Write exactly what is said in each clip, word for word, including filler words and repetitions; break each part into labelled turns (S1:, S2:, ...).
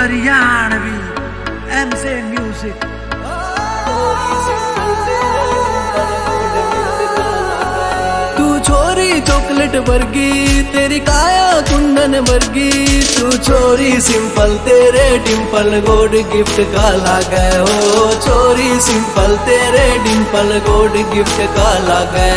S1: Haryanvi M से music.
S2: तू छोरी चॉकलेट वर्गी, तेरी काया कुंदन वर्गी। तू छोरी सिंपल, तेरे डिंपल गोड गिफ्ट का लागे। हो छोरी सिंपल, तेरे डिंपल गोड गिफ्ट का लागे।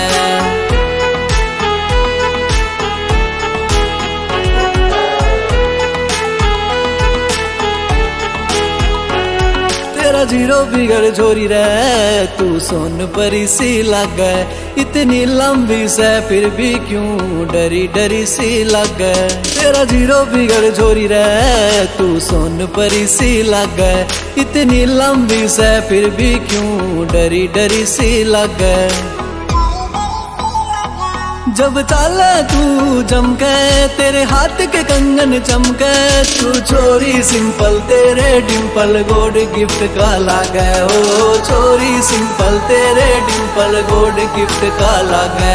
S2: जीरो बिगड़ छोरी रे, तू सोन परी सी लागे। इतनी लंबी से फिर भी क्यों डरी डरी सी लागे। तेरा जीरो बिगड़ छोरी रे, तू सोन परी सी लागे। इतनी लंबी से फिर भी क्यों डरी डरी सी लागे। जब चाले तू जमके, तेरे हाथ के कंगन चमके। तू छोरी सिंपल, तेरे डिंपल गोड गिफ्ट का लागे। हो छोरी सिंपल, तेरे डिंपल गोड गिफ्ट का लागे।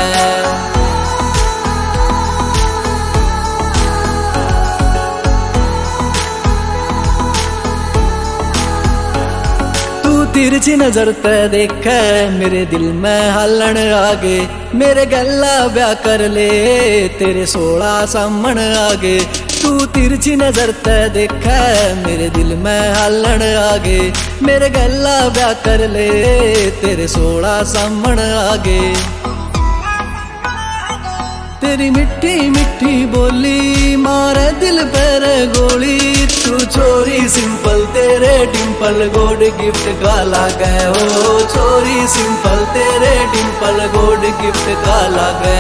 S2: तिरछी नजर ते देखे, मेरे दिल में हलन आगे। मेरे गला ब्याह कर ले, तेरे सोलह सामन आगे। तू तिरछी नजर ते देखे, मेरे दिल में हलन आगे। मेरे गला ब्याह कर ले, तेरे सोलह सामन आगे। तेरी मिट्टी मिट्टी बोली मारे दिल पर गोली। तू छोरी सिंपल, तेरे डिंपल गोड गिफ्ट का लागे। हो छोरी सिंपल, तेरे डिंपल गोड गिफ्ट का लागे।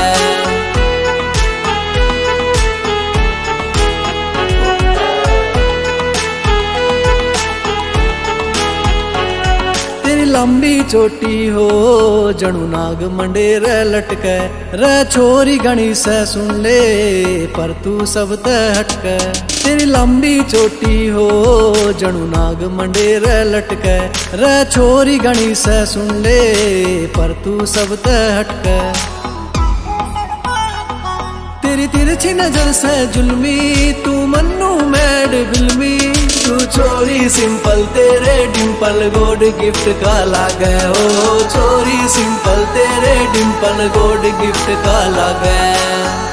S2: लंबी चोटी हो जणु नाग मंडेर लटके। रे छोरी गणी से सुन ले, पर तू सब ते हटके। तेरी लंबी चोटी हो जणु नाग मंडेर लटके। रे छोरी गणी से सुन ले, पर तू सब ते हटके। तेरी तिरछी नजर से जुल्मी, तू मन्नू मैड बिल्मी। तू छोरी सिंपल, तेरे डिंपल गोड गिफ्ट का लागे। हो छोरी सिंपल, तेरे डिंपल गोड गिफ्ट का लागे।